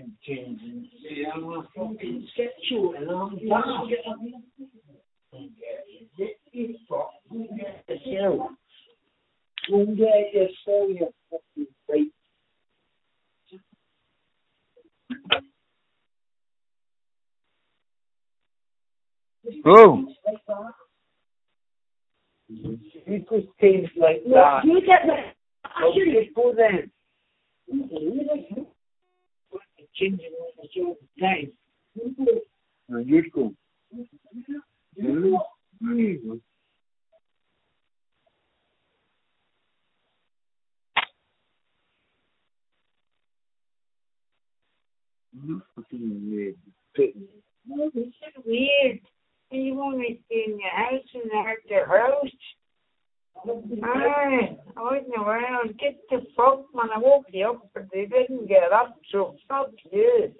contingency. I'm a fucking sketch and I'm down. You fucking get yourself. Go and get yourself, you fucking freak. Oh. You just things like that. You get the... Well, you go then. Changing all the time. Just go. No, this is weird. You want me to stay in your house and hurt your house? Aye, I wasn't around. Get the fuck, man. I woke you up, but they didn't get up, so fuck you.